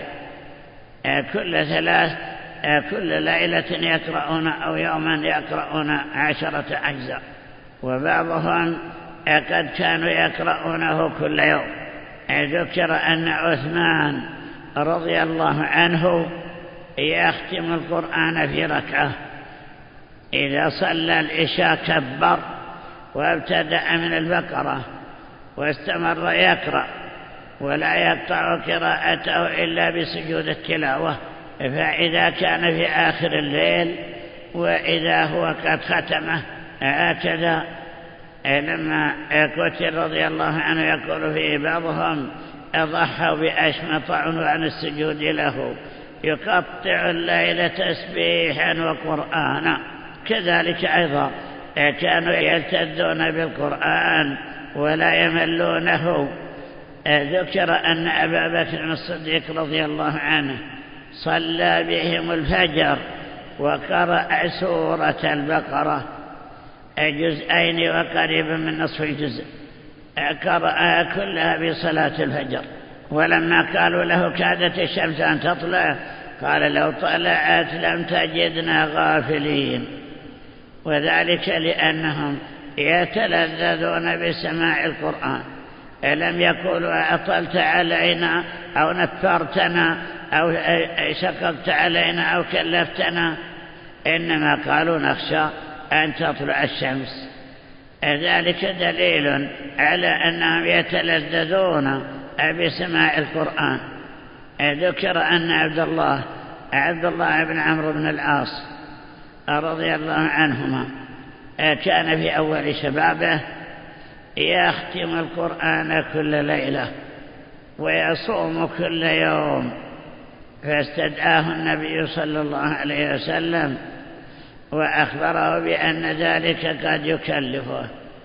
كل ثلاث كل ليلة يقرؤون أو يوما يقرؤون عشرة أجزاء، وبعضهم قد كانوا يقرؤونه كل يوم. ذكر أن عثمان رضي الله عنه يختم القرآن في ركعة، إذا صلى العشاء كبر وابتدأ من البقرة واستمر يقرأ ولا يقطع قراءته إلا بسجود التلاوة. فإذا كان في آخر الليل وإذا هو قد ختمه هكذا. لما قتل رضي الله عنه يقول فيه بعضهم أضحوا بأشمط عنوان السجود له، يقطع الليل تسبيحا وقرآنا. كذلك أيضا كانوا يلتذون بالقرآن ولا يملونه. ذكر أن أبا بكر الصديق رضي الله عنه صلى بهم الفجر وقرأ سورة البقرة جزئين وقريبا من نصف الجزء، قرأ كلها بصلاة الفجر. ولما قالوا له كادت الشمس أن تطلع قال لو طلعت لم تجدنا غافلين. وذلك لأنهم يتلذذون بسماع القرآن، لم يقولوا أطلت علينا أو نفرتنا أو شققت علينا أو كلفتنا، إنما قالوا نخشى أن تطلع الشمس. ذلك دليل على أنهم يتلذذون بسماع القرآن. ذكر أن عبد الله عبد الله بن عمرو بن العاص رضي الله عنهما كان في أول شبابه يختم القرآن كل ليلة ويصوم كل يوم، فاستدعاه النبي صلى الله عليه وسلم وأخبره بأن ذلك قد يكلفه،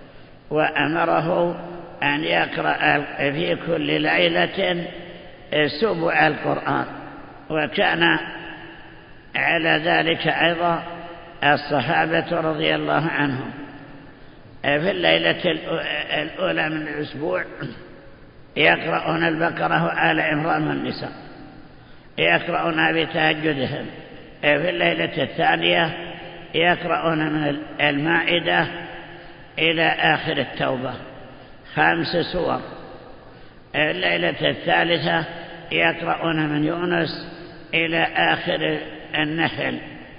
وأمره أن يقرأ في كل ليلة سبع القرآن. وكان على ذلك أيضا الصحابة رضي الله عنهم. في الليلة الأولى من الأسبوع يقرؤون البقرة وآل عمران والنساء، يقرؤون بتهجدهم. في الليلة الثانية يقرؤون من المائدة إلى آخر التوبة خمس سور. الليلة الثالثة يقرؤون من يونس إلى آخر النحل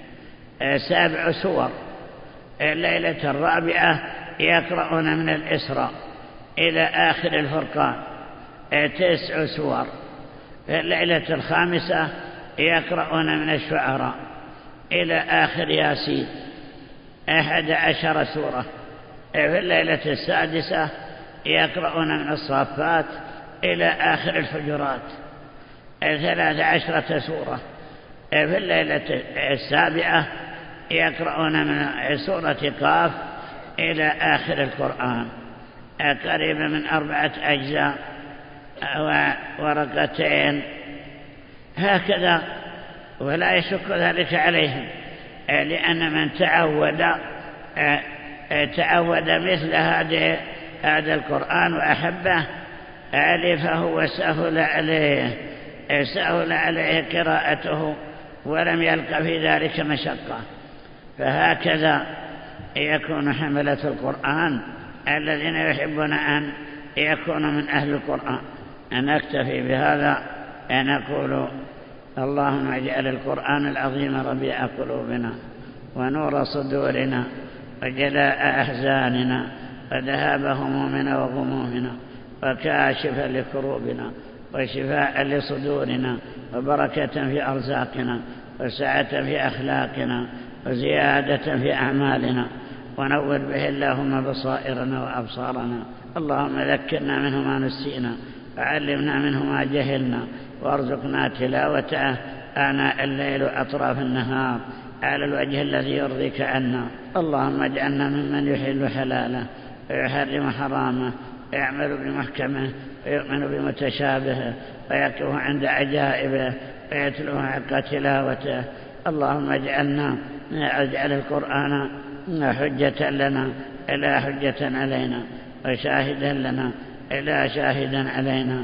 سبع سور. الليلة الرابعة يقرؤون من الإسراء إلى آخر الفرقان تسع سور. الليلة الخامسة يقرؤون من الشعراء إلى آخر ياسين أحد عشر سورة. في الليلة السادسة يقرؤون من الصافات إلى آخر الحجرات ثلاث عشرة سورة. في الليلة السابعة يقرؤون من سورة قاف إلى آخر القرآن قريبا من أربعة أجزاء وورقتين هكذا. ولا يشك ذلك عليهم، لأن من تعود تعود مثل هذا هذا القرآن وأحبه ألفه وسهل عليه سهل عليه قراءته ولم يلقى في ذلك مشقة. فهكذا يكون حملة القرآن الذين يحبون أن يكونوا من أهل القرآن. أن أكتفي بهذا، أن أقول اللهم اجعل القرآن العظيم ربيع قلوبنا ونور صدورنا وجلاء أحزاننا وذهاب همومنا وغمومنا وكاشفا لكروبنا وشفاء لصدورنا وبركة في أرزاقنا وسعة في أخلاقنا وزيادة في أعمالنا، ونور به اللهم بصائرنا وأبصارنا. اللهم ذكرنا منه ما نسينا وعلمنا منه ما جهلنا، وارزقنا تلاوته آناء الليل وأطراف النهار على الوجه الذي يرضيك عنا. اللهم اجعلنا ممن يحل حلاله ويحرم حرامه ويعمل بمحكمه ويؤمن بمتشابهه ويقف عند عجائبه ويتلوه حق تلاوته. اللهم اجعلنا اجعل القرآن حجة لنا إلى حجة علينا وشاهدا لنا إلى شاهدا علينا.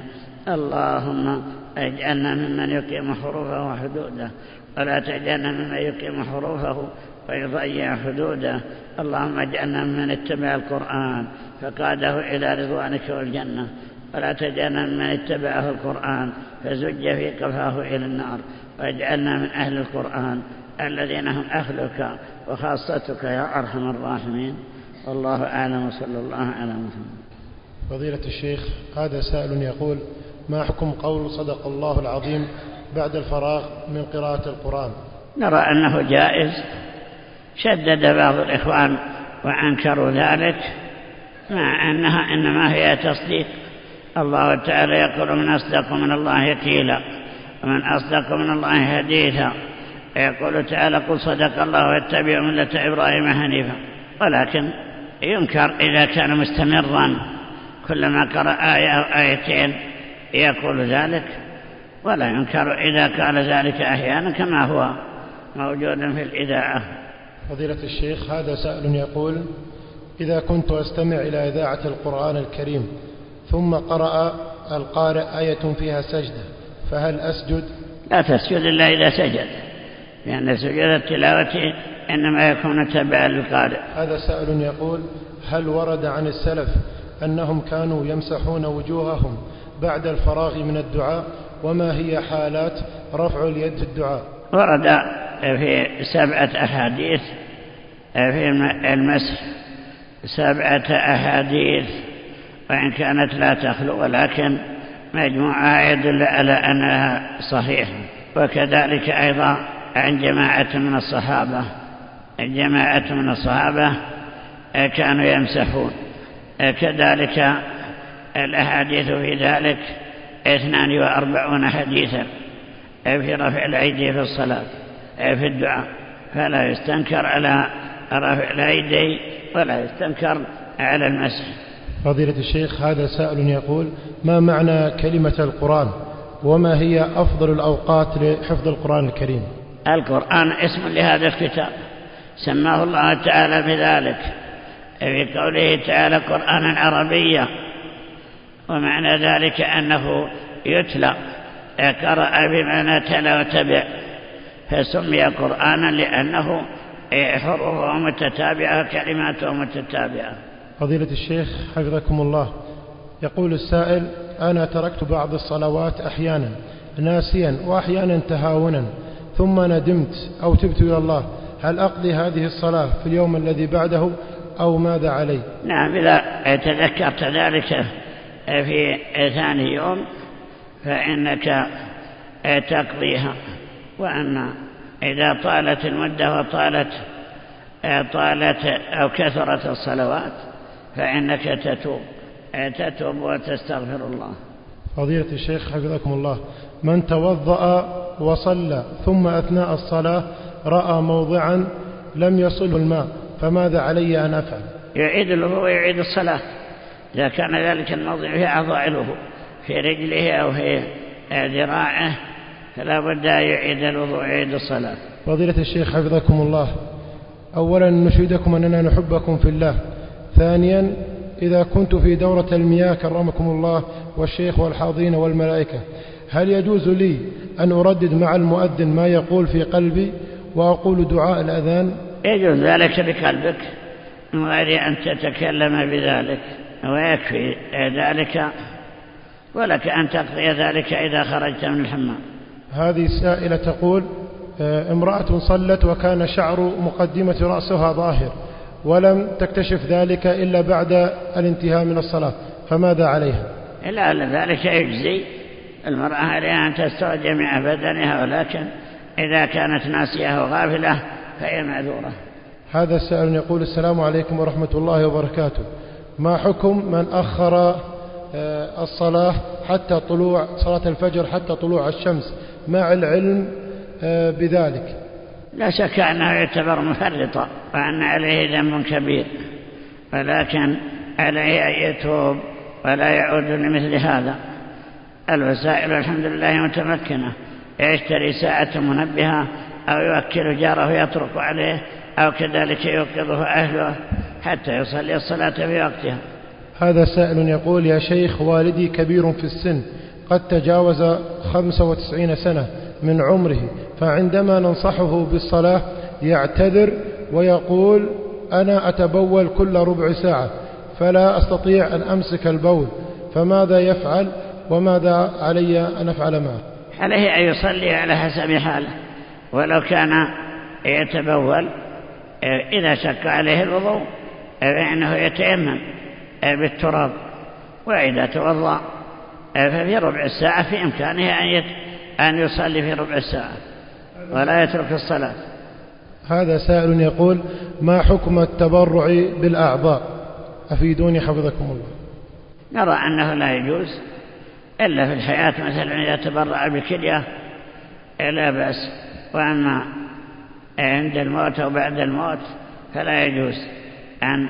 اللهم اجعلنا ممن يقيم حروفه وحدوده ولا تجعلنا ممن يقيم حروفه ويضيع حدوده. اللهم اجعلنا ممن اتبع القرآن فقاده إلى رضوانك والجنة، ولا تجعلنا ممن اتبعه القرآن فزج في قفاه إلى النار. واجعلنا من أهل القرآن الذين هم أهلك وخاصتك يا أرحم الراحمين. والله أعلم وصلى الله على محمد. فضيلة الشيخ، هذا سائل يقول: ما حكم قول صدق الله العظيم بعد الفراغ من قراءة القرآن؟ نرى أنه جائز. شدد بعض الإخوان وأنكروا ذلك، مع أنها إنما هي تصديق. الله تعالى يقول: من أصدق من الله قيلا ومن أصدق من الله حديثا. يقول تعالى: قل صدق الله واتبعوا ملة إبراهيم حنيفا. ولكن ينكر إذا كان مستمرا كلما قرأ آية أو آيتين يقول ذلك، ولا ينكر إذا قال ذلك أحيانا كما هو موجود في الإذاعة. فضيلة الشيخ، هذا سائل يقول: إذا كنت أستمع إلى إذاعة القرآن الكريم ثم قرأ القارئ آية فيها سجدة فهل أسجد؟ لا تسجد إلا إذا سجد، لأن سجود التلاوة إنما يكون تبعا للقارئ. هذا سائل يقول: هل ورد عن السلف أنهم كانوا يمسحون وجوههم بعد الفراغ من الدعاء؟ وما هي حالات رفع اليد في الدعاء؟ ورد في سبعة أحاديث في المسح، سبعة أحاديث، وإن كانت لا تخلو ولكن مجموعها يدل على أنها صحيحة. وكذلك أيضا عن جماعة من الصحابة، جماعة من الصحابة كانوا يمسحون. كذلك الأحاديث في ذلك اثنان وأربعون حديثا في رفع الأيدي في الصلاة في الدعاء، فلا يستنكر على رفع الأيدي ولا يستنكر على المسح. فضيلة الشيخ، هذا سائل يقول: ما معنى كلمة القرآن؟ وما هي أفضل الأوقات لحفظ القرآن الكريم؟ القرآن اسم لهذا الكتاب سماه الله تعالى بذلك في قوله تعالى: قرآنا عربيا، ومعنى ذلك أنه يتلى، قرأ بمعنى تلا وتبع، فسمي قرآنا لأنه حروفه متتابعة كلماته متتابعة. فضيلة الشيخ حفظكم الله، يقول السائل: أنا تركت بعض الصلوات أحيانا ناسيا وأحيانا تهاونا، ثم ندمت أو تبت إلى الله، هل أقضي هذه الصلاة في اليوم الذي بعده أو ماذا علي؟ نعم، إذا تذكرت ذلك في ثاني يوم فإنك تقضيها. وأما إذا طالت المدة وطالت طالت أو كثرت الصلوات فإنك تتوب تتوب وتستغفر الله. فضيلة الشيخ حفظكم الله، من توضأ وصلى ثم أثناء الصلاة رأى موضعا لم يصل الماء فماذا علي أن أفعل؟ يعيد الوضوء ويعيد الصلاة إذا كان ذلك الموضع في أعضاء الوضوء في رجله أو في ذراعه فلا بد أن يعيد الوضوء ويعيد الصلاة. فضيلة الشيخ حفظكم الله، أولا نشهدكم أننا نحبكم في الله. ثانيا، إذا كنت في دورة المياه كرمكم الله والشيخ والحاضرين والملائكة، هل يجوز لي أن أردد مع المؤذن ما يقول في قلبي وأقول دعاء الأذان؟ يجوز ذلك بقلبك من غير أن تتكلم بذلك، ويكفي ذلك، ولك أن تقضي ذلك إذا خرجت من الحمام. هذه السائلة تقول: امرأة صلت وكان شعر مقدمة رأسها ظاهر ولم تكتشف ذلك إلا بعد الانتهاء من الصلاة، فماذا عليها؟ إلا ذلك يجزي المرأة عليها أن تستوى جميع بدنها، ولكن إذا كانت ناسية وغافلة فهي معذورة. هذا السائل يقول: السلام عليكم ورحمة الله وبركاته، ما حكم من أخر الصلاة حتى طلوع صلاة الفجر حتى طلوع الشمس مع العلم بذلك؟ لا شك أنه يعتبر مفرطا وأن عليه ذنب كبير، ولكن عليه أن يتوب ولا يعود لمثل هذا. الوسائل الحمد لله متمكنة، يشتري ساعة منبهة أو يوكل جاره يطرق عليه أو كذلك يوقظه أهله حتى يصلي الصلاة في وقتها. هذا سائل يقول: يا شيخ، والدي كبير في السن قد تجاوز خمسة وتسعين سنة من عمره، فعندما ننصحه بالصلاة يعتذر ويقول: أنا أتبول كل ربع ساعة فلا أستطيع أن أمسك البول، فماذا يفعل وماذا علي أن أفعل معه؟ عليه أن يصلي على حسب حاله، ولو كان يتبول إذا شك عليه الوضوء فإنه يتيمم بالتراب، وإذا توضأ ففي ربع الساعة في إمكانه أن يصلي في ربع الساعة ولا يترك الصلاة. هذا سائل يقول: ما حكم التبرع بالأعضاء؟ أفيدوني حفظكم الله. نرى أنه لا يجوز إلا في الحياة، مثلا إذا تبرع بكلية لا بأس، وأما عند الموت أو بعد الموت فلا يجوز أن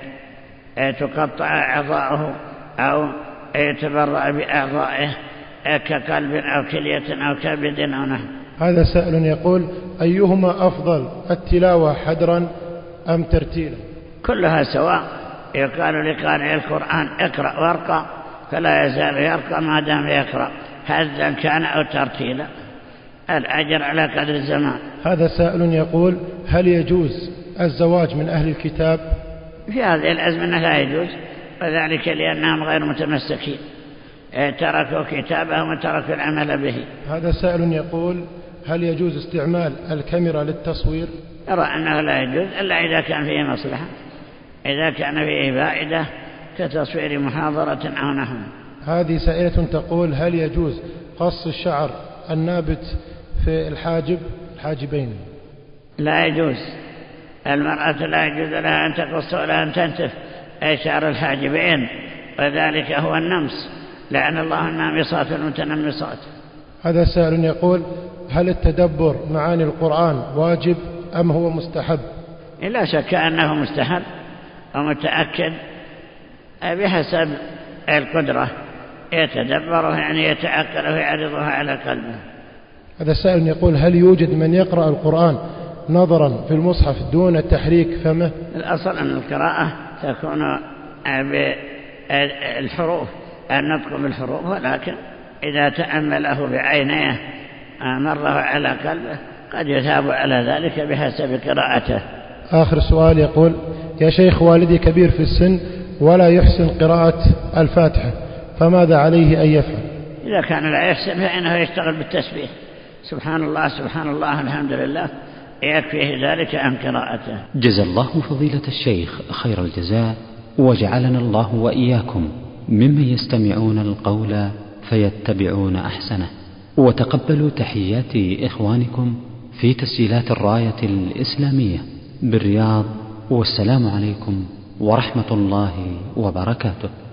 تقطع أعضاءه أو يتبرع بأعضائه كقلب أو كلية أو كبد أو نحو. هذا سائل يقول: أيهما أفضل، التلاوة حدرا أم ترتيلا؟ كلها سواء. يقال لقارئ القرآن: اقرأ وارقى، فلا يزال يرقى ما دام يقرأ، هزا كان أو ترتيلا، الأجر على قدر الزمان. هذا سائل يقول: هل يجوز الزواج من أهل الكتاب؟ في هذه الأزمنة لا يجوز، وذلك لأنهم غير متمسكين، تركوا كتابهم وتركوا العمل به. هذا سائل يقول: هل يجوز استعمال الكاميرا للتصوير؟ أرى أنه لا يجوز إلا إذا كان فيه مصلحة، إذا كان فيه فائدة كتصوير محاضرة أو نحو. هذه سائلة تقول: هل يجوز قص الشعر النابت في الحاجب الحاجبين؟ لا يجوز، المرأة لا يجوز لها أن تقص ولا أن تنتف شعر الحاجبين، وذلك هو النمس، لعن الله النامصات والمتنمصات. هذا سائل يقول: هل التدبر معاني القرآن واجب أم هو مستحب؟ لا شك أنه مستحب ومتأكد بحسب القدرة، يتدبره يعني يتعقله ويعرضها على قلبه. هذا سائل يقول: هل يوجد من يقرأ القرآن نظرا في المصحف دون تحريك فمه؟ الأصل أن القراءة تكون بالحروف، النطق بالحروف، ولكن إذا تأمله بعينيه مره على قلبه قد يثاب على ذلك بحسب قراءته. آخر سؤال يقول: يا شيخ، والدي كبير في السن ولا يحسن قراءة الفاتحة، فماذا عليه أن يفعل؟ إذا كان لا يحسن فإنه يشتغل بالتسبيح، سبحان الله سبحان الله الحمد لله، يكفيه ذلك عن قراءته. جزا الله فضيلة الشيخ خير الجزاء، وجعلنا الله وإياكم ممن يستمعون القول فيتبعون أحسنه. وتقبلوا تحيات إخوانكم في تسجيلات الراية الإسلامية بالرياض، والسلام عليكم ورحمة الله وبركاته.